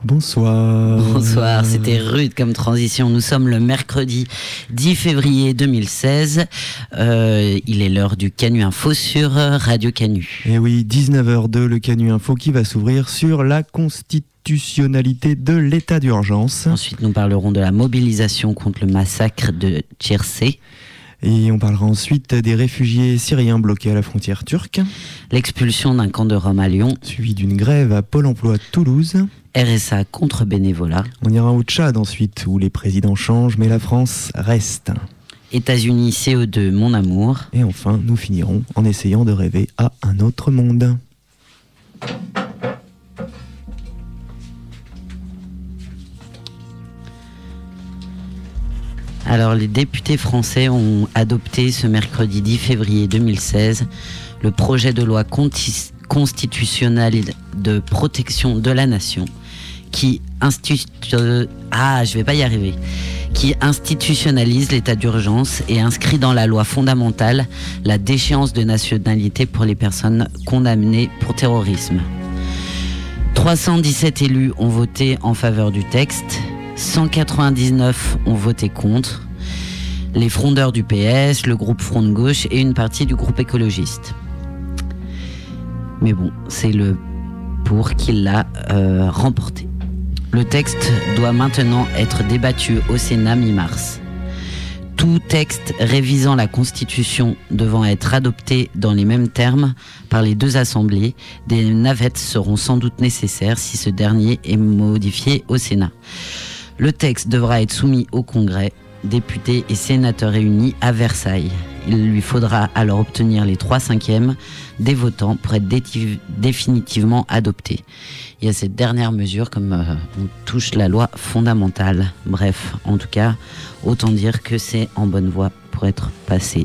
Bonsoir. Bonsoir, c'était rude comme transition. Nous sommes le mercredi 10 février 2016. Il est l'heure du Canu Info sur Radio Canu. Et oui, 19h02, le Canu Info qui va s'ouvrir sur la constitutionnalité de l'état d'urgence. Ensuite, nous parlerons de la mobilisation contre le massacre de Tcherssé. Et on parlera ensuite des réfugiés syriens bloqués à la frontière turque. L'expulsion d'un camp de Rome à Lyon. Suivi d'une grève à Pôle emploi Toulouse. RSA contre bénévolat. On ira au Tchad ensuite, où les présidents changent, mais la France reste. États-Unis, CO2, mon amour. Et enfin, nous finirons en essayant de rêver à un autre monde. Alors, les députés français ont adopté ce mercredi 10 février 2016 le projet de loi constitutionnelle de protection de la nation qui institutionnalise l'état d'urgence et inscrit dans la loi fondamentale la déchéance de nationalité pour les personnes condamnées pour terrorisme. 317 élus ont voté en faveur du texte, 199 ont voté contre, les frondeurs du PS, le groupe Front de Gauche et une partie du groupe écologiste. Mais bon, c'est le pour qui l'a remporté. Le texte doit maintenant être débattu au Sénat mi-mars. Tout texte révisant la Constitution devant être adopté dans les mêmes termes par les deux assemblées, des navettes seront sans doute nécessaires si ce dernier est modifié au Sénat. Le texte devra être soumis au Congrès, députés et sénateurs réunis à Versailles. Il lui faudra alors obtenir les 3/5 des votants pour être définitivement adopté. Il y a cette dernière mesure comme on touche la loi fondamentale. Bref, en tout cas, autant dire que c'est en bonne voie pour être passé.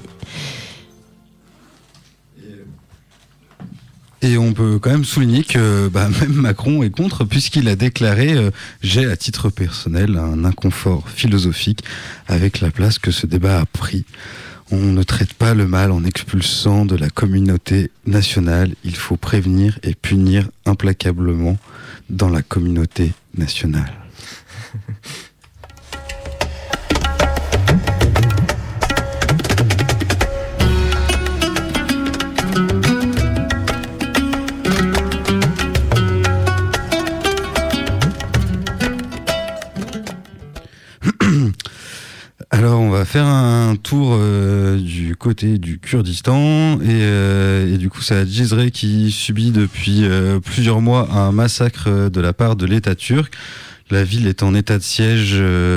Et on peut quand même souligner que même Macron est contre, puisqu'il a déclaré « J'ai à titre personnel un inconfort philosophique avec la place que ce débat a pris. On ne traite pas le mal en expulsant de la communauté nationale. Il faut prévenir et punir implacablement dans la communauté nationale. » Alors on va faire un tour du côté du Kurdistan et du coup c'est Cizre qui subit depuis plusieurs mois un massacre de la part de l'État turc. La ville est en état de siège,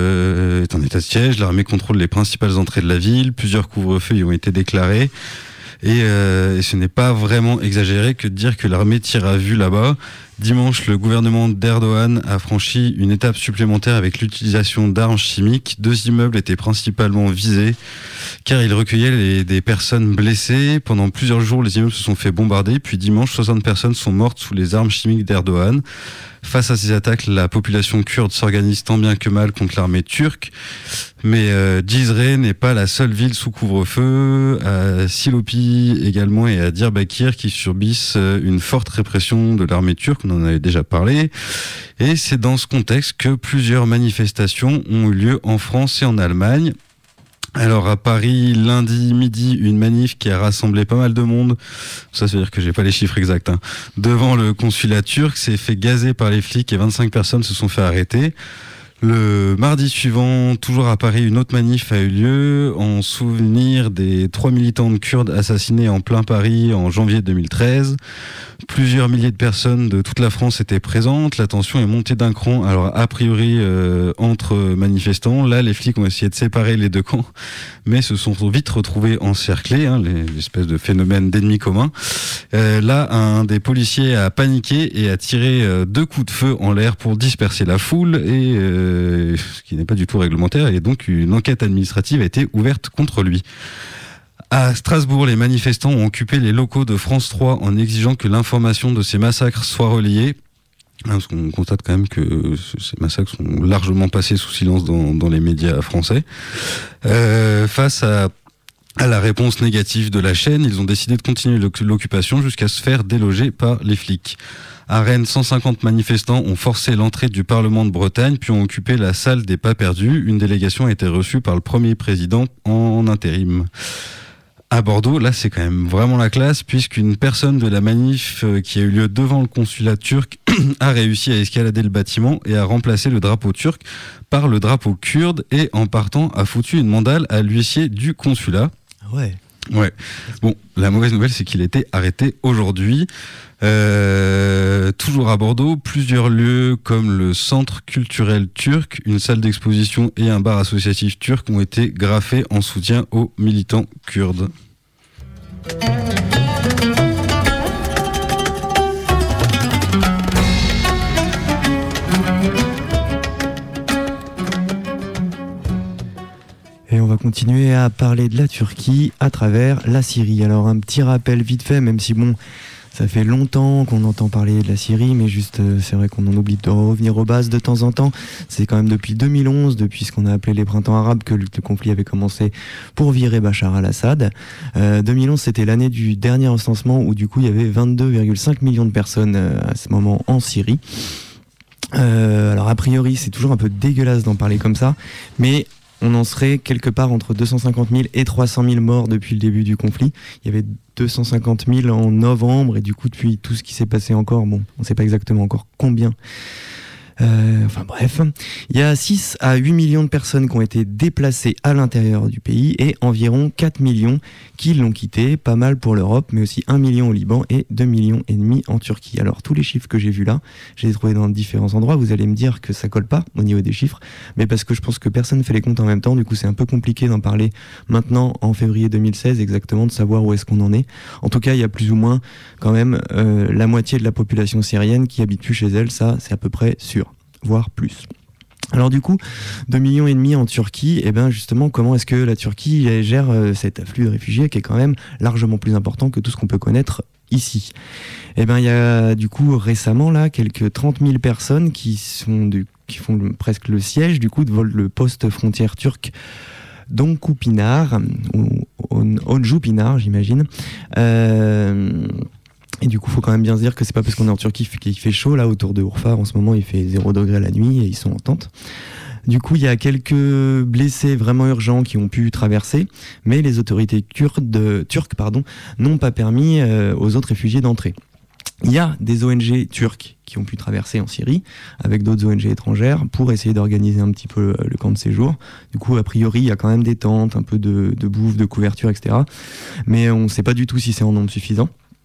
l'armée contrôle les principales entrées de la ville, plusieurs couvre-feux y ont été déclarés. Et ce n'est pas vraiment exagéré que de dire que l'armée tire à vue là-bas. Dimanche, le gouvernement d'Erdogan a franchi une étape supplémentaire avec l'utilisation d'armes chimiques. 2 immeubles étaient principalement visés car ils recueillaient des personnes blessées. Pendant plusieurs jours, les immeubles se sont fait bombarder. Puis dimanche, 60 personnes sont mortes sous les armes chimiques d'Erdogan. Face à ces attaques, la population kurde s'organise tant bien que mal contre l'armée turque. Mais Cizre n'est pas la seule ville sous couvre-feu. À Silopi également et à Diyarbakir qui subissent une forte répression de l'armée turque. On en avait déjà parlé. Et c'est dans ce contexte que plusieurs manifestations ont eu lieu en France et en Allemagne. Alors à Paris, lundi midi, une manif qui a rassemblé pas mal de monde, ça veut dire que j'ai pas les chiffres exacts, devant le consulat turc, s'est fait gazer par les flics et 25 personnes se sont fait arrêter. Le mardi suivant, toujours à Paris, une autre manif a eu lieu en souvenir des 3 militantes kurdes assassinés en plein Paris en janvier 2013. Plusieurs milliers de personnes de toute la France étaient présentes. La tension est montée d'un cran. Alors, a priori, entre manifestants, là, les flics ont essayé de séparer les deux camps, mais se sont vite retrouvés encerclés, l'espèce de phénomène d'ennemis communs. Là, un des policiers a paniqué et a tiré 2 coups de feu en l'air pour disperser la foule, et ce qui n'est pas du tout réglementaire, et donc une enquête administrative a été ouverte contre lui. À Strasbourg, les manifestants ont occupé les locaux de France 3 en exigeant que l'information de ces massacres soit relayée. Parce qu'on constate quand même que ces massacres sont largement passés sous silence dans les médias français. Face à À la réponse négative de la chaîne, ils ont décidé de continuer l'occupation jusqu'à se faire déloger par les flics. À Rennes, 150 manifestants ont forcé l'entrée du Parlement de Bretagne, puis ont occupé la salle des pas perdus. Une délégation a été reçue par le premier président en intérim. À Bordeaux, là, c'est quand même vraiment la classe, puisqu'une personne de la manif qui a eu lieu devant le consulat turc a réussi à escalader le bâtiment et à remplacer le drapeau turc par le drapeau kurde, et en partant a foutu une mandale à l'huissier du consulat. Ouais. Ouais. Bon, la mauvaise nouvelle, c'est qu'il a été arrêté aujourd'hui. Toujours à Bordeaux, plusieurs lieux comme le centre culturel turc, une salle d'exposition et un bar associatif turc ont été graffés en soutien aux militants kurdes. Et on va continuer à parler de la Turquie à travers la Syrie. Alors un petit rappel vite fait, même si bon, ça fait longtemps qu'on entend parler de la Syrie, mais juste c'est vrai qu'on en oublie de revenir aux bases de temps en temps. C'est quand même depuis 2011, depuis ce qu'on a appelé les printemps arabes, que le conflit avait commencé pour virer Bachar al-Assad. 2011, c'était l'année du dernier recensement où du coup il y avait 22,5 millions de personnes à ce moment en Syrie. Alors a priori, c'est toujours un peu dégueulasse d'en parler comme ça, mais on en serait quelque part entre 250 000 et 300 000 morts depuis le début du conflit. Il y avait 250 000 en novembre, et du coup, depuis tout ce qui s'est passé encore, bon, on ne sait pas exactement encore combien. Enfin bref, il y a 6 à 8 millions de personnes qui ont été déplacées à l'intérieur du pays et environ 4 millions qui l'ont quitté, pas mal pour l'Europe, mais aussi 1 million au Liban et 2,5 millions en Turquie. Alors tous les chiffres que j'ai vus là, je les ai trouvés dans différents endroits, vous allez me dire que ça colle pas au niveau des chiffres, mais parce que je pense que personne ne fait les comptes en même temps, du coup c'est un peu compliqué d'en parler maintenant en février 2016 exactement, de savoir où est-ce qu'on en est. En tout cas, il y a plus ou moins quand même la moitié de la population syrienne qui habite plus chez elle, ça c'est à peu près sûr, voire plus. Alors du coup, 2,5 millions en Turquie, et bien justement, comment est-ce que la Turquie gère cet afflux de réfugiés qui est quand même largement plus important que tout ce qu'on peut connaître ici? Et bien il y a du coup récemment là quelques 30 000 personnes qui font presque le siège du coup de le poste frontière turc d'Oncupinar, ou Oncupinar j'imagine. Et du coup, il faut quand même bien se dire que c'est pas parce qu'on est en Turquie qu'il fait chaud. Là, autour de Urfa, en ce moment, il fait 0 degré la nuit et ils sont en tente. Du coup, il y a quelques blessés vraiment urgents qui ont pu traverser, mais les autorités turques n'ont pas permis aux autres réfugiés d'entrer. Il y a des ONG turques qui ont pu traverser en Syrie avec d'autres ONG étrangères pour essayer d'organiser un petit peu le camp de séjour. Du coup, a priori, il y a quand même des tentes, un peu de bouffe, de couverture, etc. Mais on ne sait pas du tout si c'est en nombre suffisant.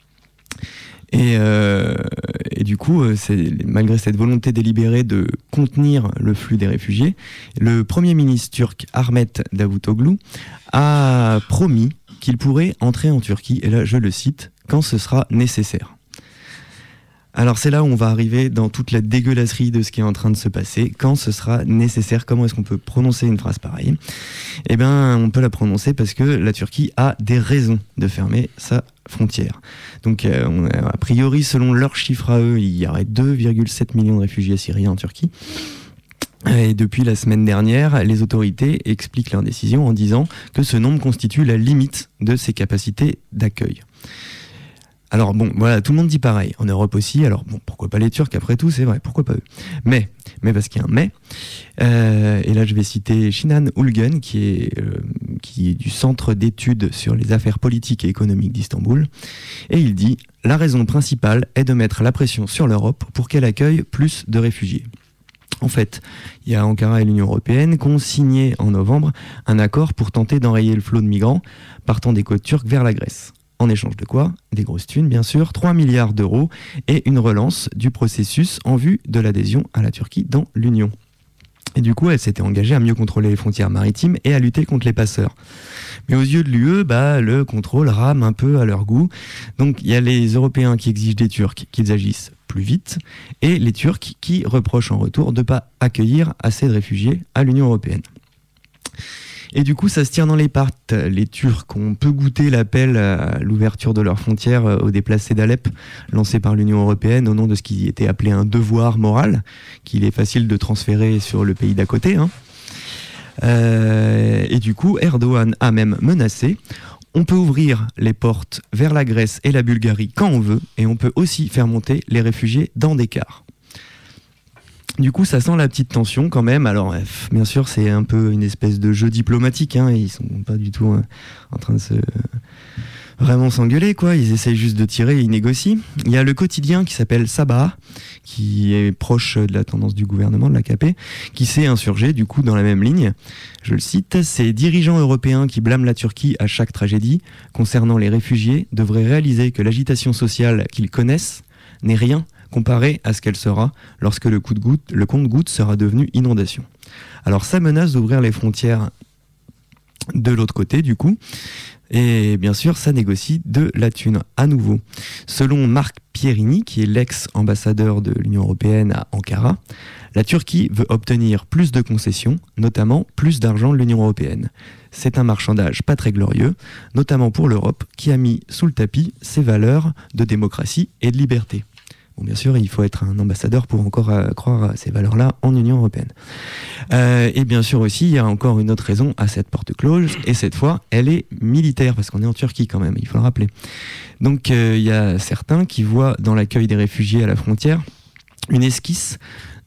Et du coup, malgré cette volonté délibérée de contenir le flux des réfugiés, le Premier ministre turc Ahmet Davutoglu a promis qu'il pourrait entrer en Turquie, et là je le cite, quand ce sera nécessaire. Alors c'est là où on va arriver dans toute la dégueulasserie de ce qui est en train de se passer. Quand ce sera nécessaire, comment est-ce qu'on peut prononcer une phrase pareille? Eh bien, on peut la prononcer parce que la Turquie a des raisons de fermer sa frontière. Donc, a priori, selon leurs chiffres à eux, il y aurait 2,7 millions de réfugiés syriens en Turquie. Et depuis la semaine dernière, les autorités expliquent leur décision en disant que ce nombre constitue la limite de ses capacités d'accueil. Alors bon, voilà, tout le monde dit pareil. En Europe aussi, alors bon, pourquoi pas les Turcs après tout, c'est vrai, pourquoi pas eux. Mais parce qu'il y a un mais, et là je vais citer Sinan Ulgen, qui est du Centre d'études sur les affaires politiques et économiques d'Istanbul, et il dit « La raison principale est de mettre la pression sur l'Europe pour qu'elle accueille plus de réfugiés ». En fait, il y a Ankara et l'Union européenne qui ont signé en novembre un accord pour tenter d'enrayer le flot de migrants partant des côtes turques vers la Grèce. En échange de quoi? Des grosses thunes, bien sûr, 3 milliards d'euros et une relance du processus en vue de l'adhésion à la Turquie dans l'Union. Et du coup, elle s'était engagée à mieux contrôler les frontières maritimes et à lutter contre les passeurs. Mais aux yeux de l'UE, le contrôle rame un peu à leur goût. Donc il y a les Européens qui exigent des Turcs qu'ils agissent plus vite, et les Turcs qui reprochent en retour de ne pas accueillir assez de réfugiés à l'Union européenne. Et du coup, ça se tire dans les pattes. Les Turcs ont peu goûté l'appel à l'ouverture de leurs frontières aux déplacés d'Alep, lancé par l'Union européenne au nom de ce qui était appelé un devoir moral, qu'il est facile de transférer sur le pays d'à côté. Et du coup, Erdogan a même menacé. On peut ouvrir les portes vers la Grèce et la Bulgarie quand on veut, et on peut aussi faire monter les réfugiés dans des cars. Du coup, ça sent la petite tension quand même. Alors, bien sûr, c'est un peu une espèce de jeu diplomatique. Ils sont pas du tout en train de se vraiment s'engueuler, quoi. Ils essayent juste de tirer et ils négocient. Il y a le quotidien qui s'appelle Sabah, qui est proche de la tendance du gouvernement, de l'AKP, qui s'est insurgé, du coup, dans la même ligne. Je le cite, « Ces dirigeants européens qui blâment la Turquie à chaque tragédie concernant les réfugiés devraient réaliser que l'agitation sociale qu'ils connaissent n'est rien comparé à ce qu'elle sera lorsque le compte-gouttes sera devenu inondation. » Alors ça menace d'ouvrir les frontières de l'autre côté, du coup, et bien sûr ça négocie de la thune à nouveau. Selon Marc Pierini, qui est l'ex-ambassadeur de l'Union européenne à Ankara, la Turquie veut obtenir plus de concessions, notamment plus d'argent de l'Union européenne. C'est un marchandage pas très glorieux, notamment pour l'Europe, qui a mis sous le tapis ses valeurs de démocratie et de liberté. Bon, bien sûr, il faut être un ambassadeur pour encore croire à ces valeurs-là en Union européenne. Et bien sûr aussi, il y a encore une autre raison à cette porte close, et cette fois, elle est militaire, parce qu'on est en Turquie quand même, il faut le rappeler. Donc il y a certains qui voient dans l'accueil des réfugiés à la frontière une esquisse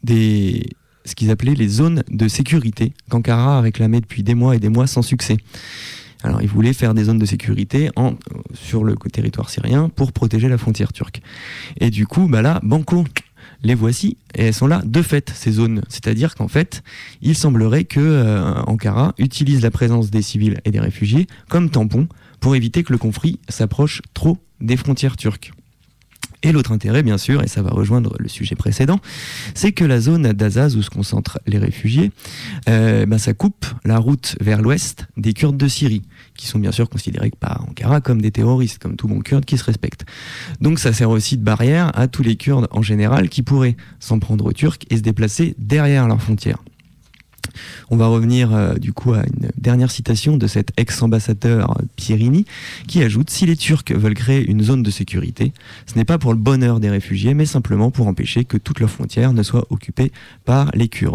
ce qu'ils appelaient les zones de sécurité qu'Ankara a réclamé depuis des mois et des mois sans succès. Alors, ils voulaient faire des zones de sécurité sur le territoire syrien pour protéger la frontière turque. Et du coup, là, banco, les voici, et elles sont là de fait, ces zones. C'est-à-dire qu'en fait, il semblerait que Ankara utilise la présence des civils et des réfugiés comme tampon pour éviter que le conflit s'approche trop des frontières turques. Et l'autre intérêt, bien sûr, et ça va rejoindre le sujet précédent, c'est que la zone d'Azaz où se concentrent les réfugiés, ça coupe la route vers l'ouest des Kurdes de Syrie, qui sont bien sûr considérés par Ankara comme des terroristes, comme tout bon Kurde qui se respecte. Donc ça sert aussi de barrière à tous les Kurdes en général qui pourraient s'en prendre aux Turcs et se déplacer derrière leurs frontières. On va revenir du coup à une dernière citation de cet ex-ambassadeur Pierini qui ajoute « Si les Turcs veulent créer une zone de sécurité, ce n'est pas pour le bonheur des réfugiés, mais simplement pour empêcher que toutes leurs frontières ne soient occupées par les Kurdes. »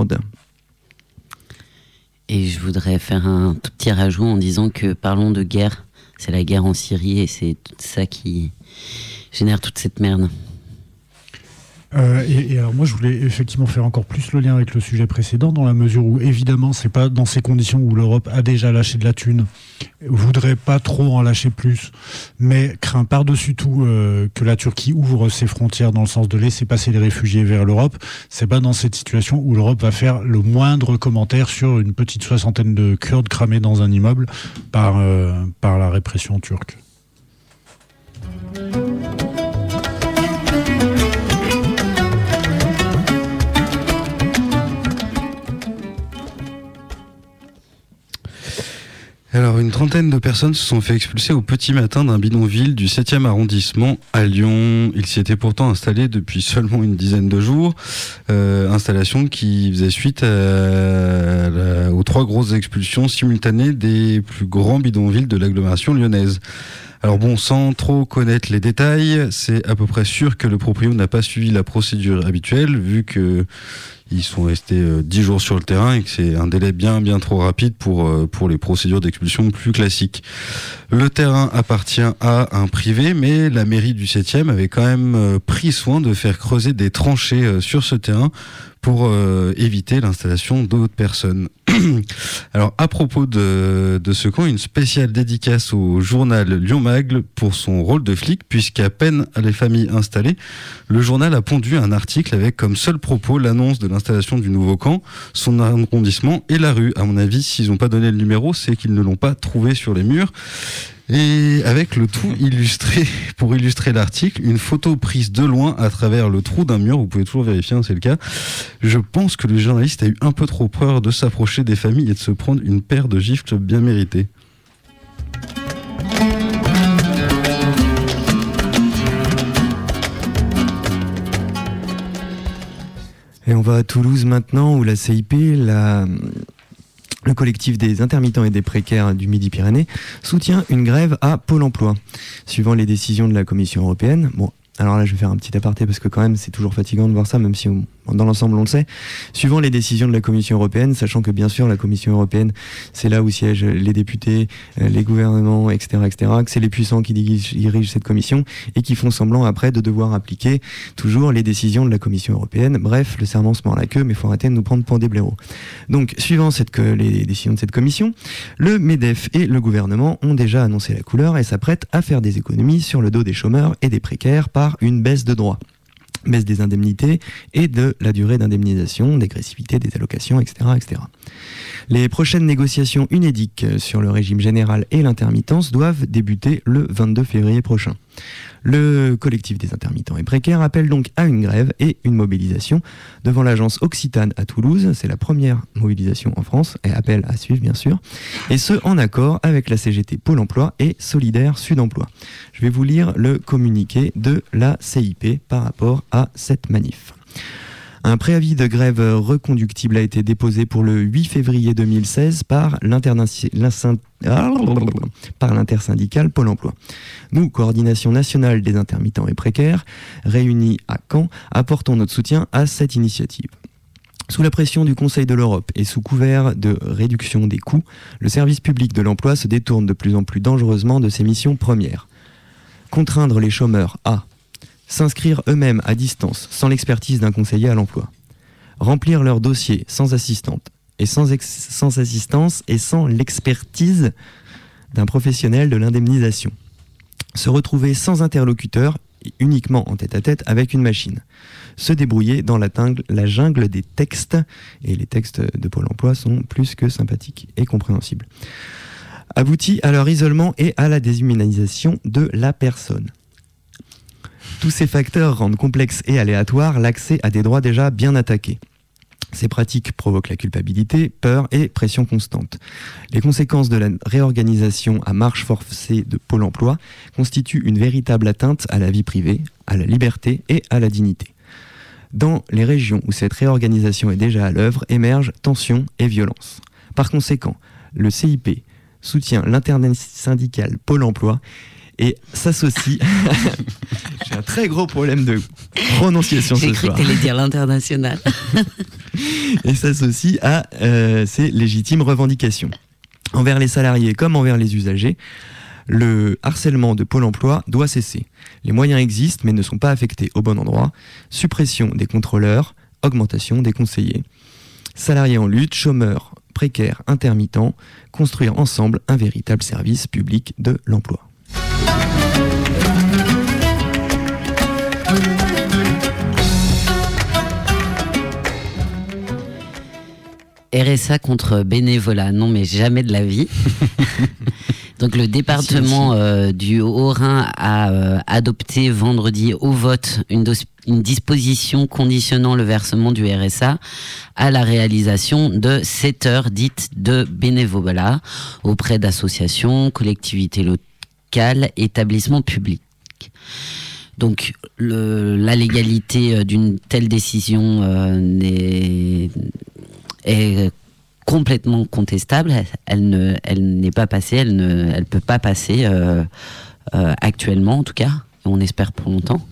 Et je voudrais faire un tout petit rajout en disant que parlons de guerre, c'est la guerre en Syrie et c'est tout ça qui génère toute cette merde. Et alors moi je voulais effectivement faire encore plus le lien avec le sujet précédent, dans la mesure où évidemment c'est pas dans ces conditions où l'Europe a déjà lâché de la thune, voudrait pas trop en lâcher plus, mais craint par-dessus tout que la Turquie ouvre ses frontières dans le sens de laisser passer les réfugiés vers l'Europe. C'est pas dans cette situation où l'Europe va faire le moindre commentaire sur une petite 60aine de Kurdes cramés dans un immeuble par la répression turque. Alors, une trentaine de personnes se sont fait expulser au petit matin d'un bidonville du 7e arrondissement à Lyon. Ils s'y étaient pourtant installés depuis seulement une dizaine de jours. Installation qui faisait suite aux 3 grosses expulsions simultanées des plus grands bidonvilles de l'agglomération lyonnaise. Alors bon, sans trop connaître les détails, c'est à peu près sûr que le proprio n'a pas suivi la procédure habituelle, vu que ils sont restés 10 jours sur le terrain et que c'est un délai bien trop rapide pour les procédures d'expulsion plus classiques. Le terrain appartient à un privé, mais la mairie du 7e avait quand même pris soin de faire creuser des tranchées sur ce terrain pour éviter l'installation d'autres personnes. Alors, à propos de ce camp, une spéciale dédicace au journal Lyon Mag pour son rôle de flic, puisqu'à peine les familles installées, le journal a pondu un article avec comme seul propos l'annonce de l'installation du nouveau camp, son arrondissement et la rue. À mon avis, s'ils n'ont pas donné le numéro, c'est qu'ils ne l'ont pas trouvé sur les murs. Et avec le tout illustré, pour illustrer l'article, une photo prise de loin à travers le trou d'un mur, vous pouvez toujours vérifier, c'est le cas. Je pense que le journaliste a eu un peu trop peur de s'approcher des familles et de se prendre une paire de gifles bien méritées. Et on va à Toulouse maintenant, où la CIP, le collectif des intermittents et des précaires du Midi-Pyrénées soutient une grève à Pôle emploi, suivant les décisions de la Commission européenne. Bon, alors là, je vais faire un petit aparté parce que quand même, c'est toujours fatigant de voir ça, même si dans l'ensemble, on le sait, suivant les décisions de la Commission européenne, sachant que bien sûr la Commission européenne, c'est là où siègent les députés, les gouvernements, etc., que c'est les puissants qui dirigent cette commission et qui font semblant après de devoir appliquer toujours les décisions de la Commission européenne. Bref, le serment se mord la queue, mais il faut arrêter de nous prendre pour des blaireaux. Donc, suivant les décisions de cette commission, le MEDEF et le gouvernement ont déjà annoncé la couleur et s'apprêtent à faire des économies sur le dos des chômeurs et des précaires par une baisse de droits. Baisse des indemnités et de la durée d'indemnisation, dégressivité des allocations, etc., etc. Les prochaines négociations UNEDIC sur le régime général et l'intermittence doivent débuter le 22 février prochain. Le collectif des intermittents et précaires appelle donc à une grève et une mobilisation devant l'agence Occitane à Toulouse. C'est la première mobilisation en France et appel à suivre bien sûr. Et ce en accord avec la CGT Pôle emploi et Solidaire Sud Emploi. Je vais vous lire le communiqué de la CIP par rapport à cette manif. Un préavis de grève reconductible a été déposé pour le 8 février 2016 par l'intersyndicale Pôle emploi. Nous, Coordination nationale des intermittents et précaires, réunis à Caen, apportons notre soutien à cette initiative. Sous la pression du Conseil de l'Europe et sous couvert de réduction des coûts, le service public de l'emploi se détourne de plus en plus dangereusement de ses missions premières. Contraindre les chômeurs à s'inscrire eux-mêmes à distance sans l'expertise d'un conseiller à l'emploi, remplir leur dossier sans assistante et sans assistance et sans l'expertise d'un professionnel de l'indemnisation, se retrouver sans interlocuteur et uniquement en tête-à-tête avec une machine, se débrouiller dans la jungle des textes, et les textes de Pôle emploi sont plus que sympathiques et compréhensibles, aboutit à leur isolement et à la déshumanisation de la personne. Tous ces facteurs rendent complexe et aléatoire l'accès à des droits déjà bien attaqués. Ces pratiques provoquent la culpabilité, peur et pression constante. Les conséquences de la réorganisation à marche forcée de Pôle emploi constituent une véritable atteinte à la vie privée, à la liberté et à la dignité. Dans les régions où cette réorganisation est déjà à l'œuvre, émergent tensions et violences. Par conséquent, le CIP soutient l'intersyndicale Pôle emploi et s'associe... J'ai un très gros problème de prononciation ce soir. J'ai cru que tu allais dire l'international. Et s'associe à ces légitimes revendications. Envers les salariés comme envers les usagers, le harcèlement de Pôle emploi doit cesser. Les moyens existent mais ne sont pas affectés au bon endroit. Suppression des contrôleurs, augmentation des conseillers. Salariés en lutte, chômeurs, précaires, intermittents, construire ensemble un véritable service public de l'emploi. RSA contre bénévolat, non mais jamais de la vie. Donc le département du Haut-Rhin a adopté vendredi au vote une disposition conditionnant le versement du RSA à la réalisation de 7 heures dites de bénévolat auprès d'associations, collectivités locales, établissements publics. Donc la légalité d'une telle décision est complètement contestable. Elle n'est pas passée, elle peut pas passer actuellement en tout cas, et on espère pour longtemps.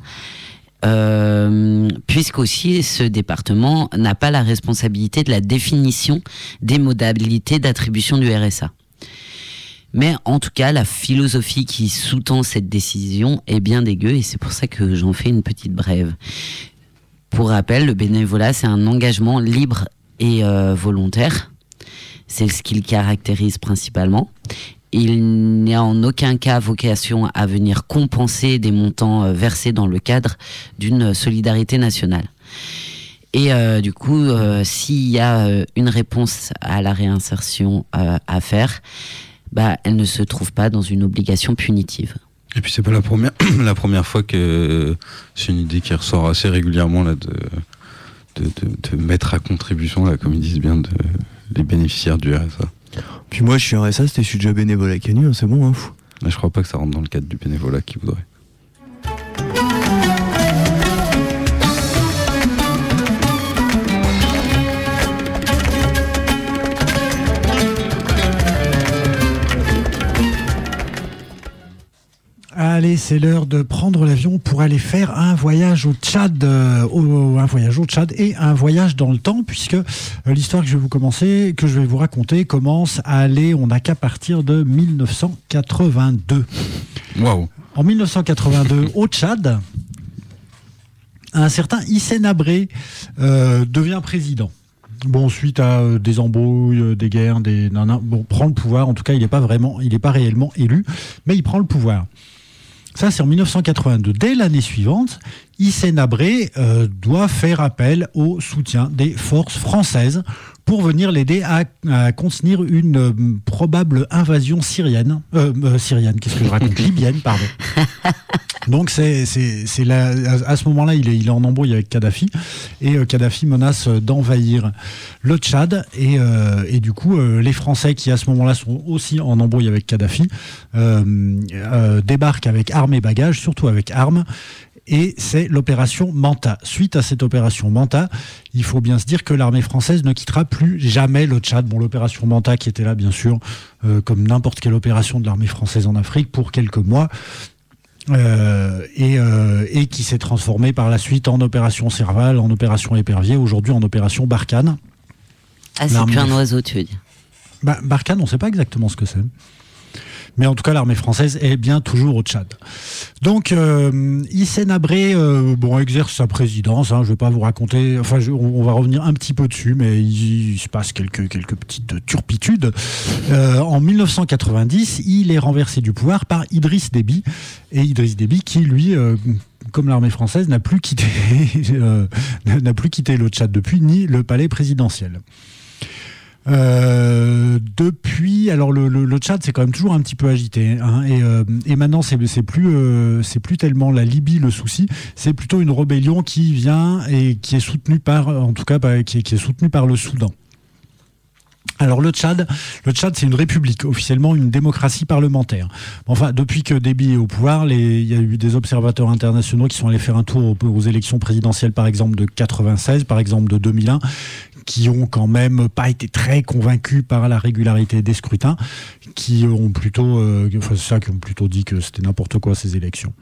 Puisqu'aussi ce département n'a pas la responsabilité de la définition des modalités d'attribution du RSA. Mais en tout cas, la philosophie qui sous-tend cette décision est bien dégueu et c'est pour ça que j'en fais une petite brève. Pour rappel, le bénévolat, c'est un engagement libre et volontaire. C'est ce qui le caractérise principalement. Il n'y a en aucun cas vocation à venir compenser des montants versés dans le cadre d'une solidarité nationale. Et du coup, s'il y a une réponse à la réinsertion à faire, elle ne se trouve pas dans une obligation punitive. Et puis c'est pas la première fois que c'est une idée qui ressort assez régulièrement là, de mettre à contribution, là, comme ils disent bien, les bénéficiaires du RSA. Puis moi je suis RSA, je suis déjà bénévole à Canu, c'est bon, hein. Je crois pas que ça rentre dans le cadre du bénévolat qu'ils voudraient. allez, c'est l'heure de prendre l'avion pour aller faire un voyage au Tchad, et un voyage dans le temps, puisque l'histoire que je vais vous raconter commence à aller, on n'a qu'à partir de 1982. Waouh. En 1982, au Tchad, un certain Hissène Habré devient président. Bon, suite à des embrouilles, des guerres, prend le pouvoir. En tout cas, il n'est pas réellement élu, mais il prend le pouvoir. Ça, c'est en 1982. Dès l'année suivante, Hissène Habré doit faire appel au soutien des forces françaises pour venir l'aider à contenir une probable invasion syrienne. Qu'est-ce que je raconte ? Libyenne, pardon. Donc à ce moment-là, il est en embrouille avec Kadhafi, et Kadhafi menace d'envahir le Tchad, et du coup, les Français qui à ce moment-là sont aussi en embrouille avec Kadhafi débarquent avec armes et bagages, surtout avec armes. Et c'est l'opération Manta. Suite à cette opération Manta, il faut bien se dire que l'armée française ne quittera plus jamais le Tchad. Bon, l'opération Manta qui était là, bien sûr, comme n'importe quelle opération de l'armée française en Afrique, pour quelques mois, et qui s'est transformée par la suite en opération Serval, en opération Épervier, aujourd'hui en opération Barkhane. Ah, c'est plus un oiseau, tu veux dire. Barkhane, on ne sait pas exactement ce que c'est. Mais en tout cas, l'armée française est bien toujours au Tchad. Donc, Hissène Habré exerce sa présidence. Je ne vais pas vous raconter... on va revenir un petit peu dessus, mais il se passe quelques petites turpitudes. En 1990, il est renversé du pouvoir par Idriss Déby. Et Idriss Déby qui, lui... comme l'armée française, n'a plus quitté le Tchad depuis, ni le palais présidentiel. Depuis, alors le Tchad c'est quand même toujours un petit peu agité, et maintenant c'est plus tellement la Libye le souci, c'est plutôt une rébellion qui vient et qui est soutenue par le Soudan. Alors le Tchad, c'est une république, officiellement une démocratie parlementaire. Enfin, depuis que Déby est au pouvoir, il y a eu des observateurs internationaux qui sont allés faire un tour aux élections présidentielles, par exemple de 96, par exemple de 2001, qui ont quand même pas été très convaincus par la régularité des scrutins, qui ont plutôt dit que c'était n'importe quoi ces élections.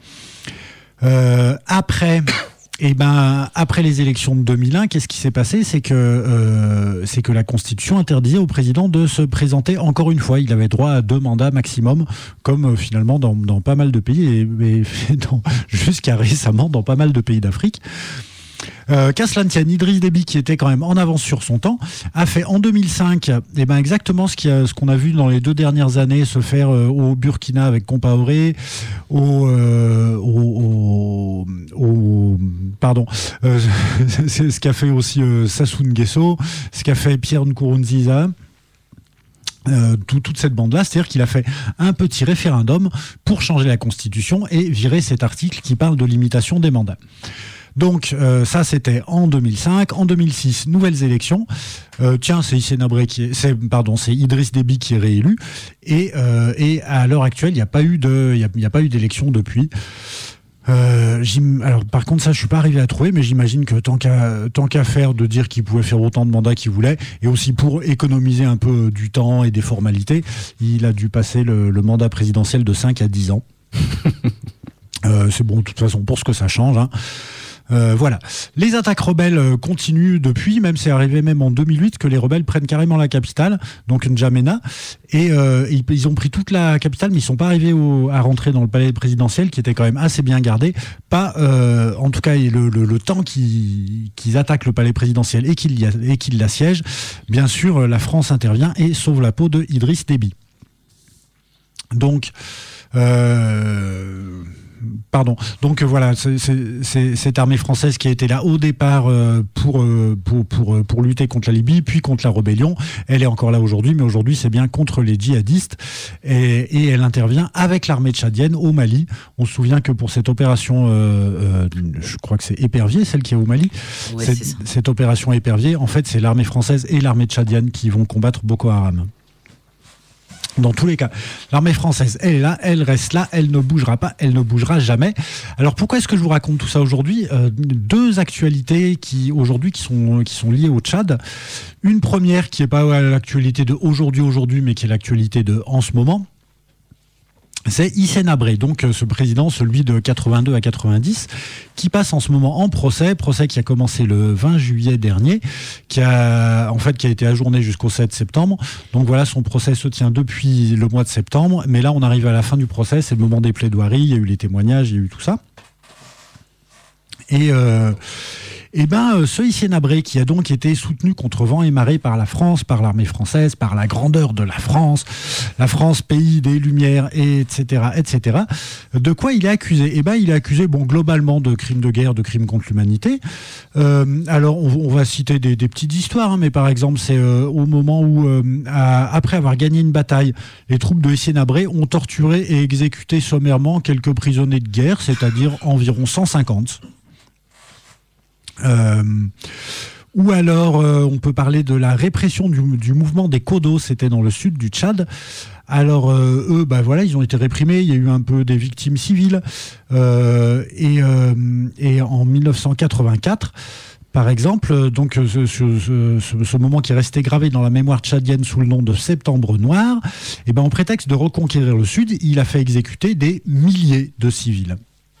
Après les élections de 2001, qu'est-ce qui s'est passé ? C'est que la Constitution interdisait au président de se présenter encore une fois. Il avait droit à 2 mandats maximum, comme finalement dans pas mal de pays, et jusqu'à récemment dans pas mal de pays d'Afrique. Qu'à cela ne tienne, Idriss Déby, qui était quand même en avance sur son temps, a fait en 2005 exactement ce qu'on a vu dans les 2 dernières années se faire au Burkina avec Compaoré, c'est ce qu'a fait aussi Sassou Nguesso, ce qu'a fait Pierre Nkurunziza. Toute cette bande-là, c'est-à-dire qu'il a fait un petit référendum pour changer la Constitution et virer cet article qui parle de limitation des mandats. Donc ça c'était en 2005. En 2006, nouvelles élections. C'est Idriss Déby qui est réélu, et à l'heure actuelle il n'y a pas eu d'élection depuis. Alors par contre ça je suis pas arrivé à trouver, mais j'imagine que tant qu'à faire de dire qu'il pouvait faire autant de mandats qu'il voulait, et aussi pour économiser un peu du temps et des formalités, il a dû passer le mandat présidentiel de 5 à 10 ans. C'est bon de toute façon pour ce que ça change, voilà. Les attaques rebelles continuent depuis, même c'est arrivé même en 2008 que les rebelles prennent carrément la capitale, donc N'Djamena, et ils ont pris toute la capitale, mais ils sont pas arrivés à rentrer dans le palais présidentiel qui était quand même assez bien gardé. En tout cas le temps qu'ils attaquent le palais présidentiel et qu'ils l'assiègent, bien sûr la France intervient et sauve la peau de Idriss Déby. Donc voilà, c'est cette armée française qui a été là au départ pour lutter contre la Libye, puis contre la rébellion. Elle est encore là aujourd'hui, mais aujourd'hui c'est bien contre les djihadistes, et elle intervient avec l'armée tchadienne au Mali. On se souvient que pour cette opération, je crois que c'est Épervier, celle qui est au Mali. Ouais, cette opération Épervier, en fait, c'est l'armée française et l'armée tchadienne qui vont combattre Boko Haram. Dans tous les cas, l'armée française, elle est là, elle reste là, elle ne bougera pas, elle ne bougera jamais. Alors pourquoi est-ce que je vous raconte tout ça aujourd'hui ? 2 actualités qui sont liées au Tchad. Une première qui n'est pas l'actualité de aujourd'hui, mais qui est l'actualité de en ce moment. c'est Hissène Habré, donc ce président, celui de 82 à 90, qui passe en ce moment en procès qui a commencé le 20 juillet dernier, qui a été ajourné jusqu'au 7 septembre. Donc voilà, son procès se tient depuis le mois de septembre, mais là on arrive à la fin du procès, c'est le moment des plaidoiries, il y a eu les témoignages, il y a eu tout ça. Ce Hissène Habré, qui a donc été soutenu contre vent et marée par la France, par l'armée française, par la grandeur de la France pays des Lumières, etc., de quoi il est accusé ? Il est accusé, globalement de crimes de guerre, de crimes contre l'humanité. Alors, on va citer des petites histoires, mais par exemple, c'est au moment où, après avoir gagné une bataille, les troupes de Hissène Habré ont torturé et exécuté sommairement quelques prisonniers de guerre, c'est-à-dire environ 150. Ou alors, on peut parler de la répression du mouvement des Kodos, c'était dans le sud du Tchad. Alors, eux, ils ont été réprimés, il y a eu un peu des victimes civiles. Et en 1984, par exemple, donc ce moment qui est resté gravé dans la mémoire tchadienne sous le nom de Septembre Noir, en prétexte de reconquérir le sud, il a fait exécuter des milliers de civils.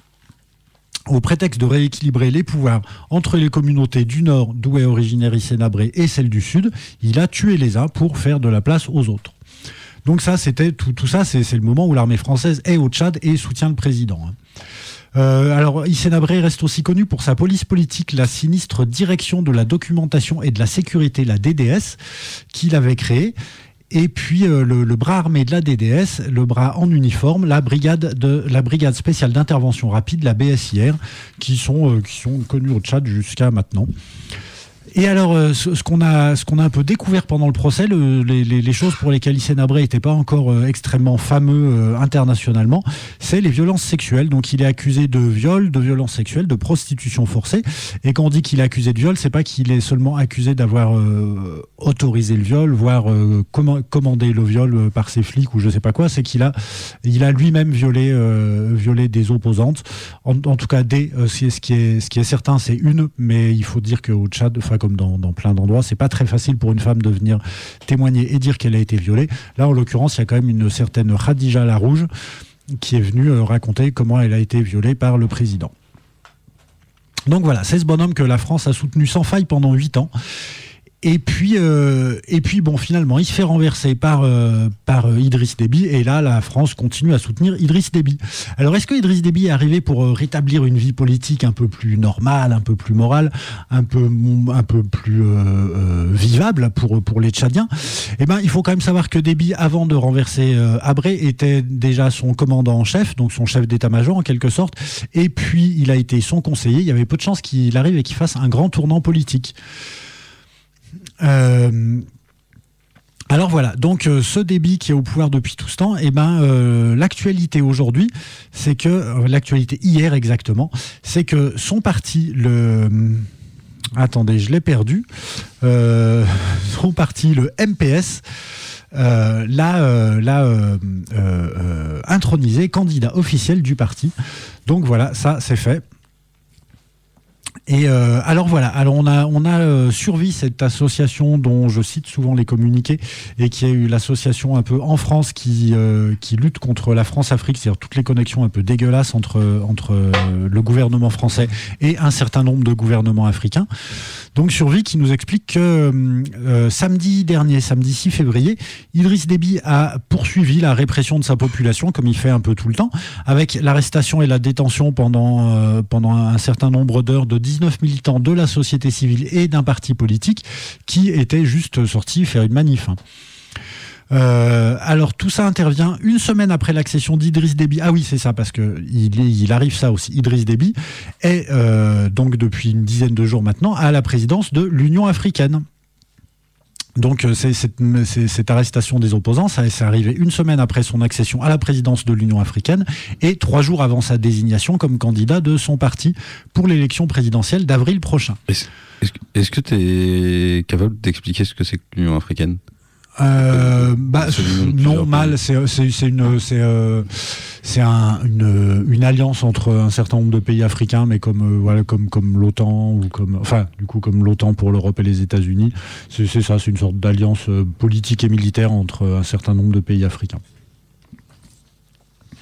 Au prétexte de rééquilibrer les pouvoirs entre les communautés du Nord, d'où est originaire Hissène Habré, et celles du Sud, il a tué les uns pour faire de la place aux autres. Donc ça, c'était tout ça, c'est le moment où l'armée française est au Tchad et soutient le président. Alors, Hissène Habré reste aussi connu pour sa police politique, la sinistre direction de la documentation et de la sécurité, la DDS, qu'il avait créée. Et puis le bras armé de la DDS, le bras en uniforme, la brigade spéciale d'intervention rapide, la BSIR, qui sont connus au Tchad jusqu'à maintenant. Et alors, ce qu'on a un peu découvert pendant le procès, les choses pour lesquelles Hissène Habré n'était pas encore extrêmement fameux internationalement, c'est les violences sexuelles. Donc, il est accusé de viol, de violences sexuelles, de prostitution forcée. Et quand on dit qu'il est accusé de viol, c'est pas qu'il est seulement accusé d'avoir autorisé le viol, voire commandé le viol par ses flics ou je sais pas quoi. C'est qu'il a lui-même violé des opposantes. En tout cas, ce qui est certain, c'est une. Mais il faut dire qu'au Tchad, comme dans plein d'endroits, c'est pas très facile pour une femme de venir témoigner et dire qu'elle a été violée. Là, en l'occurrence, il y a quand même une certaine Khadija Larouge qui est venue raconter comment elle a été violée par le président. Donc voilà, c'est ce bonhomme que la France a soutenu sans faille pendant 8 ans. Et puis finalement, il se fait renverser par Idriss Déby, et là, la France continue à soutenir Idriss Déby. Alors, est-ce que Idriss Déby est arrivé pour rétablir une vie politique un peu plus normale, un peu plus morale, un peu plus vivable pour les Tchadiens ? Il faut quand même savoir que Déby, avant de renverser Habré, était déjà son commandant en chef, donc son chef d'état-major en quelque sorte, et puis il a été son conseiller. Il y avait peu de chances qu'il arrive et qu'il fasse un grand tournant politique. Alors voilà, donc ce Déby qui est au pouvoir depuis tout ce temps, l'actualité aujourd'hui, c'est que l'actualité hier exactement, c'est que son parti, attendez, je l'ai perdu, son parti, le MPS, l'a intronisé candidat officiel du parti. Donc voilà, ça c'est fait. Et alors on a Survie, cette association dont je cite souvent les communiqués et qui est l'association un peu en France qui lutte contre la France-Afrique, c'est-à-dire toutes les connexions un peu dégueulasses entre le gouvernement français et un certain nombre de gouvernements africains. Donc Survie qui nous explique que samedi 6 février, Idriss Déby a poursuivi la répression de sa population, comme il fait un peu tout le temps, avec l'arrestation et la détention pendant un certain nombre d'heures de 19 militants de la société civile et d'un parti politique qui étaient juste sortis faire une manif. Alors tout ça intervient une semaine après l'accession d'Idriss Déby. Ah oui, c'est ça, parce que il arrive ça aussi. Idriss Déby est donc depuis une dizaine de jours maintenant à la présidence de l'Union africaine. Donc cette arrestation des opposants, ça c'est arrivé une semaine après son accession à la présidence de l'Union africaine et 3 jours avant sa désignation comme candidat de son parti pour l'élection présidentielle d'avril prochain. Est-ce que tu es capable d'expliquer ce que c'est que l'Union africaine ? Non, mal. C'est une alliance entre un certain nombre de pays africains, mais comme l'OTAN ou comme l'OTAN pour l'Europe et les États-Unis. C'est ça, c'est une sorte d'alliance politique et militaire entre un certain nombre de pays africains.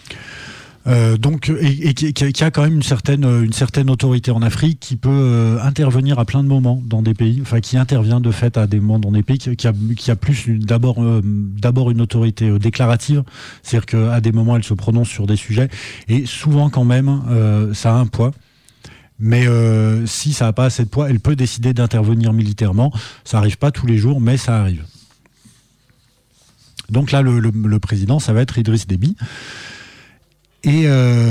Donc, qui a quand même une certaine autorité en Afrique, qui peut intervenir à plein de moments dans des pays, enfin qui intervient de fait à des moments dans des pays, qui a plus d'abord une autorité déclarative, c'est-à-dire qu'à des moments elle se prononce sur des sujets, et souvent quand même ça a un poids. Mais si ça n'a pas assez de poids, elle peut décider d'intervenir militairement. Ça n'arrive pas tous les jours, mais ça arrive. Donc là, le président, ça va être Idriss Déby. Et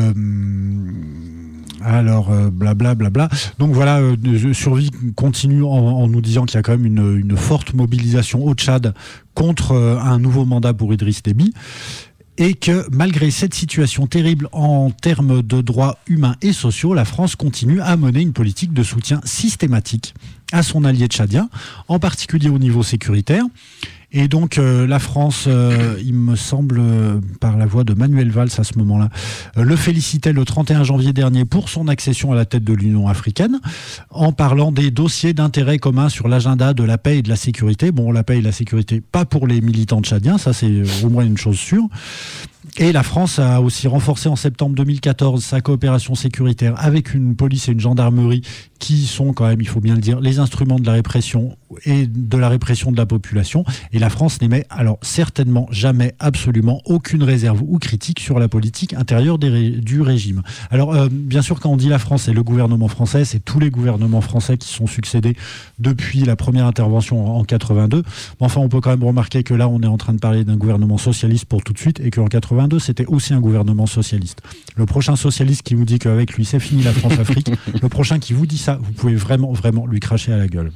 alors, blablabla. Donc voilà, Survie continue en nous disant qu'il y a quand même une forte mobilisation au Tchad contre un nouveau mandat pour Idriss Déby. Et que malgré cette situation terrible en termes de droits humains et sociaux, la France continue à mener une politique de soutien systématique à son allié tchadien, en particulier au niveau sécuritaire. Et donc la France, il me semble, par la voix de Manuel Valls à ce moment-là, le félicitait le 31 janvier dernier pour son accession à la tête de l'Union africaine, en parlant des dossiers d'intérêt commun sur l'agenda de la paix et de la sécurité. Bon, la paix et la sécurité, pas pour les militants tchadiens, ça c'est au moins une chose sûre. Et la France a aussi renforcé en septembre 2014 sa coopération sécuritaire avec une police et une gendarmerie qui sont quand même, il faut bien le dire, les instruments de la répression et de la répression de la population. Et la France n'émet alors certainement jamais absolument aucune réserve ou critique sur la politique intérieure du régime. Alors bien sûr, quand on dit la France, c'est le gouvernement français, c'est tous les gouvernements français qui sont succédés depuis la première intervention en 82. Mais enfin, on peut quand même remarquer que là, on est en train de parler d'un gouvernement socialiste pour tout de suite, et qu'en 82, c'était aussi un gouvernement socialiste. Le prochain socialiste qui vous dit qu'avec lui, c'est fini la France-Afrique, le prochain qui vous dit ça, vous pouvez vraiment lui cracher à la gueule.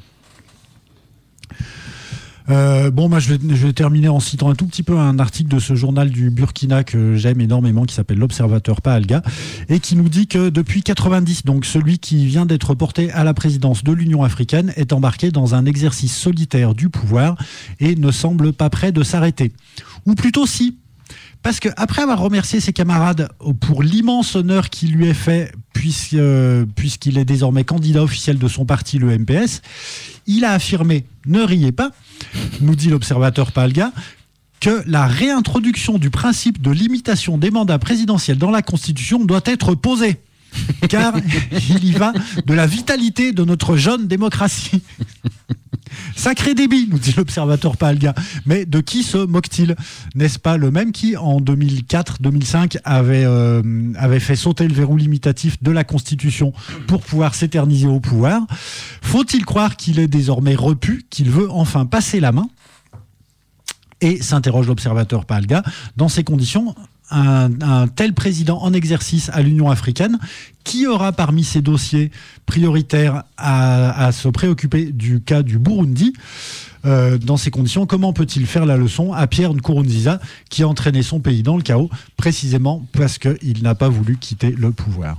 Moi je vais terminer en citant un tout petit peu un article de ce journal du Burkina que j'aime énormément, qui s'appelle l'Observateur Pahalga, et qui nous dit que depuis 90, donc celui qui vient d'être porté à la présidence de l'Union africaine est embarqué dans un exercice solitaire du pouvoir et ne semble pas prêt de s'arrêter. Ou plutôt si. Parce qu'après avoir remercié ses camarades pour l'immense honneur qui lui est fait, puisqu'il est désormais candidat officiel de son parti, le MPS, il a affirmé, ne riez pas, nous dit l'Observateur Pahalga, que la réintroduction du principe de limitation des mandats présidentiels dans la Constitution doit être posée. Car il y va de la vitalité de notre jeune démocratie. Sacré Déby, nous dit l'Observateur Pahalga. Mais de qui se moque-t-il ? N'est-ce pas le même qui, en 2004-2005, avait fait sauter le verrou limitatif de la Constitution pour pouvoir s'éterniser au pouvoir ? Faut-il croire qu'il est désormais repu, qu'il veut enfin passer la main ? Et s'interroge l'Observateur Pahalga, dans ces conditions, un tel président en exercice à l'Union africaine, qui aura parmi ses dossiers prioritaires à se préoccuper du cas du Burundi? Dans ces conditions, comment peut-il faire la leçon à Pierre Nkurunziza, qui a entraîné son pays dans le chaos, précisément parce qu'il n'a pas voulu quitter le pouvoir?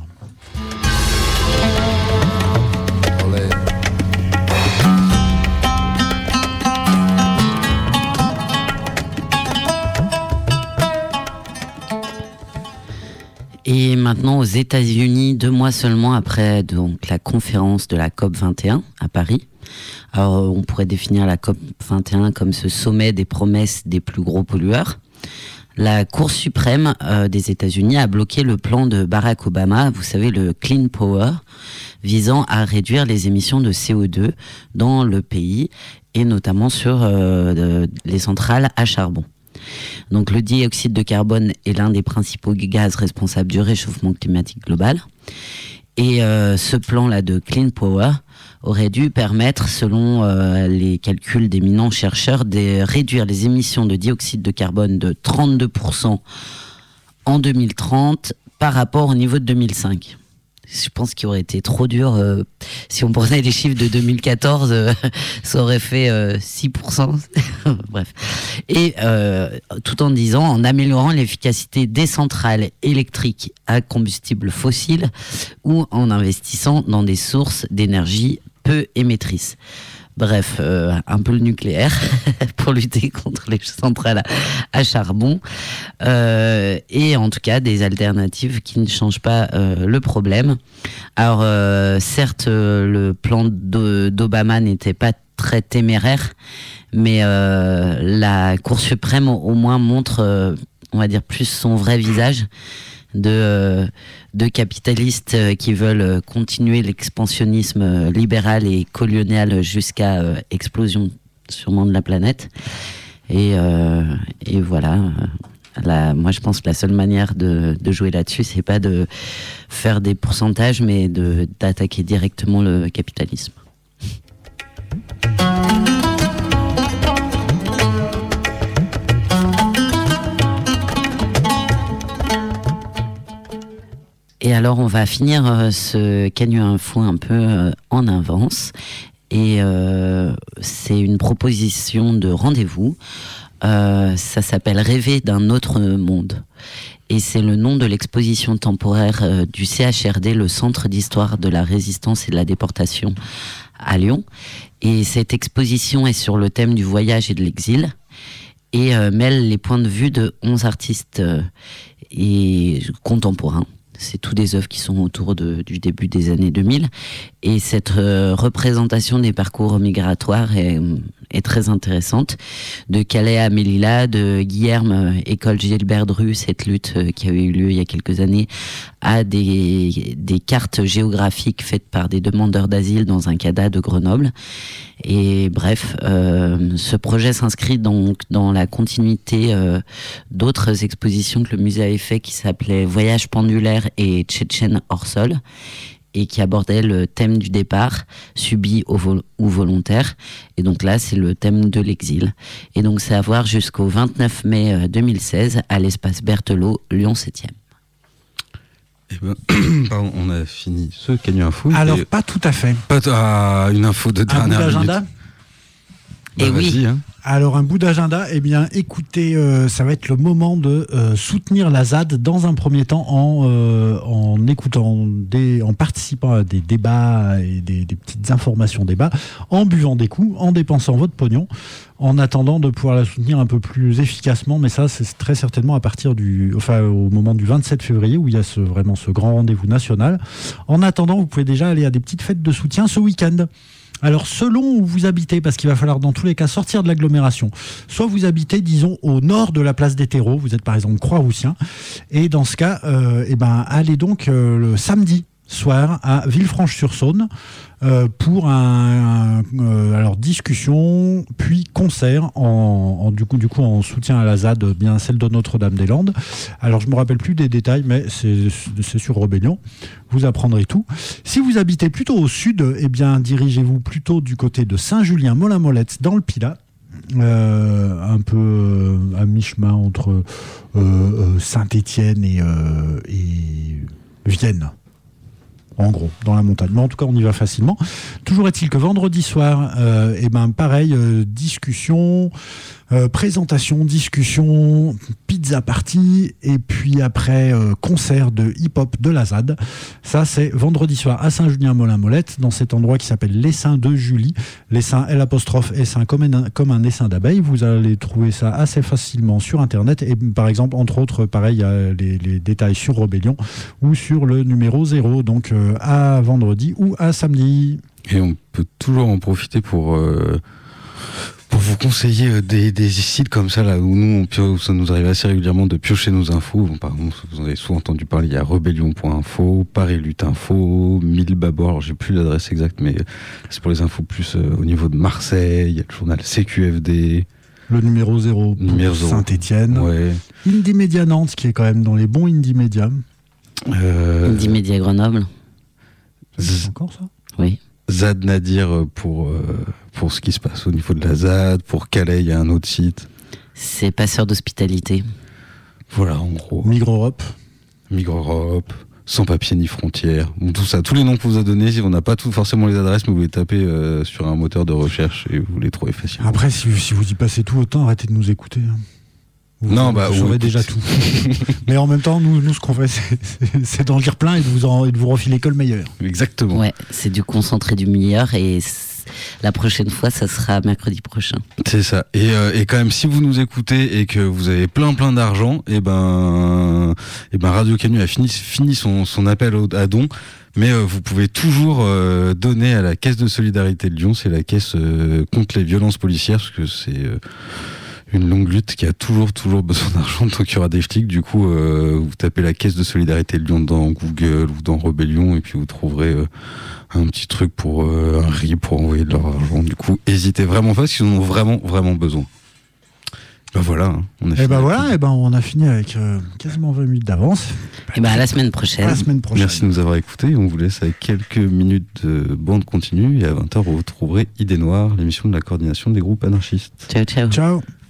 Et maintenant aux États-Unis, 2 mois seulement après donc la conférence de la COP21 à Paris. Alors on pourrait définir la COP21 comme ce sommet des promesses des plus gros pollueurs. La Cour suprême des États-Unis a bloqué le plan de Barack Obama, vous savez, le Clean Power, visant à réduire les émissions de CO2 dans le pays, et notamment sur les centrales à charbon. Donc le dioxyde de carbone est l'un des principaux gaz responsables du réchauffement climatique global. Et ce plan-là de Clean Power aurait dû permettre, selon les calculs d'éminents chercheurs, de réduire les émissions de dioxyde de carbone de 32% en 2030 par rapport au niveau de 2005. Je pense qu'il aurait été trop dur si on prenait les chiffres de 2014, ça aurait fait 6%. Bref. Et tout en disant, en améliorant l'efficacité des centrales électriques à combustible fossile ou en investissant dans des sources d'énergie peu émettrices. Bref, un peu le nucléaire pour lutter contre les centrales à charbon, et en tout cas des alternatives qui ne changent pas le problème. Alors certes, le plan d'Obama n'était pas très téméraire, mais la Cour suprême au moins montre, on va dire, plus son vrai visage. de capitalistes qui veulent continuer l'expansionnisme libéral et colonial jusqu'à explosion sûrement de la planète. Et voilà. Moi, je pense que la seule manière de jouer là-dessus, c'est pas de faire des pourcentages, mais d'attaquer directement le capitalisme. Et alors, on va finir ce Canu Info un peu en avance. Et c'est une proposition de rendez-vous. Ça s'appelle Rêver d'un autre monde. Et c'est le nom de l'exposition temporaire du CHRD, le Centre d'histoire de la résistance et de la déportation à Lyon. Et cette exposition est sur le thème du voyage et de l'exil et mêle les points de vue de 11 artistes et contemporains. C'est tous des œuvres qui sont autour du début des années 2000. Et cette représentation des parcours migratoires est très intéressante. De Calais à Melilla, de Guilherme, école Gilbert Dru, cette lutte qui a eu lieu il y a quelques années, à des cartes géographiques faites par des demandeurs d'asile dans un CADA de Grenoble. Et bref, ce projet s'inscrit donc dans la continuité d'autres expositions que le musée avait fait qui s'appelaient Voyage pendulaire et Tchétchène hors sol, et qui abordait le thème du départ, subi ou volontaire. Et donc là, c'est le thème de l'exil. Et donc, c'est à voir jusqu'au 29 mai 2016 à l'espace Berthelot, Lyon 7e. Eh ben, pardon, on a fini ce Canu Info. Alors, pas tout à fait. Une info de dernière minute. Agenda. Et oui. Hein. Alors, un bout d'agenda, eh bien, écoutez, ça va être le moment de soutenir la ZAD dans un premier temps en écoutant, en participant à des débats et des petites informations débats, en buvant des coups, en dépensant votre pognon, en attendant de pouvoir la soutenir un peu plus efficacement. Mais ça, c'est très certainement à partir au moment du 27 février où il y a vraiment ce grand rendez-vous national. En attendant, vous pouvez déjà aller à des petites fêtes de soutien ce week-end. Alors, selon où vous habitez, parce qu'il va falloir dans tous les cas sortir de l'agglomération, soit vous habitez, disons, au nord de la place des terreaux, vous êtes par exemple Croix-Roussien, et dans ce cas, allez donc le samedi soir à Villefranche-sur-Saône pour alors discussion puis concert du coup en soutien à la ZAD, bien celle de Notre-Dame-des-Landes. Alors je me rappelle plus des détails, mais c'est sur Rebellion. Vous apprendrez tout. Si vous habitez plutôt au sud, eh bien dirigez-vous plutôt du côté de Saint-Julien-Molin-Molette dans le Pilat. Un peu à mi-chemin entre Saint-Étienne et Vienne. En gros, dans la montagne. Mais en tout cas, on y va facilement. Toujours est-il que vendredi soir, pareil, discussion, présentation, discussion, pizza party, et puis après, concert de hip-hop de la ZAD. Ça, c'est vendredi soir à Saint-Julien-Molin-Molette, dans cet endroit qui s'appelle l'Essaim de Julie. L'Essaim, L', comme un essaim d'abeille. Vous allez trouver ça assez facilement sur Internet. Et par exemple, entre autres, pareil, il y a les détails sur Rebellion ou sur le numéro 0. Donc, à vendredi ou à samedi. Et on peut toujours en profiter pour vous conseiller des sites comme ça là où ça nous arrive assez régulièrement de piocher nos infos. Par exemple, vous en avez souvent entendu parler, il y a rebellion.info, Paris Lutte Info, 1000 Babord, alors j'ai plus l'adresse exacte, mais c'est pour les infos plus au niveau de Marseille. Il y a le journal CQFD. Le numéro 0 pour Saint-Étienne. Ouais. Indie Média Nantes, qui est quand même dans les bons Indie Média. Indie Média Grenoble. C'est encore ça ? Oui. ZAD Nadir pour ce qui se passe au niveau de la ZAD. Pour Calais, il y a un autre site. C'est Passeurs d'hospitalité. Voilà, en gros. Migre-Europe. Sans papier ni frontières. Bon, tout ça, tous les noms que vous a donnés, on n'a pas forcément les adresses, mais vous les tapez sur un moteur de recherche et vous les trouvez facilement. Après, si vous y passez tout autant, arrêtez de nous écouter. Vous saurez déjà tout. Mais en même temps, nous ce qu'on fait, c'est d'en lire plein et de vous refiler que le meilleur. Exactement. Ouais, c'est du concentré du meilleur et la prochaine fois, ça sera mercredi prochain. C'est ça. Et quand même, si vous nous écoutez et que vous avez plein d'argent, et ben Radio Canu a fini son appel à dons. Mais vous pouvez toujours donner à la Caisse de solidarité de Lyon. C'est la caisse contre les violences policières, parce que c'est Une longue lutte qui a toujours besoin d'argent tant qu'il y aura des flics. Du coup, vous tapez la caisse de solidarité de Lyon dans Google ou dans Rebellion et puis vous trouverez un petit truc pour un riz pour envoyer de leur argent. Du coup, hésitez vraiment pas s'ils en ont vraiment besoin. Ben voilà, hein, on a fini. On a fini avec quasiment 20 minutes d'avance. Et à la semaine prochaine. Merci de nous avoir écoutés. On vous laisse avec quelques minutes de bande continue et à 20h vous trouverez Idées Noires, l'émission de la coordination des groupes anarchistes. Ciao. Ciao.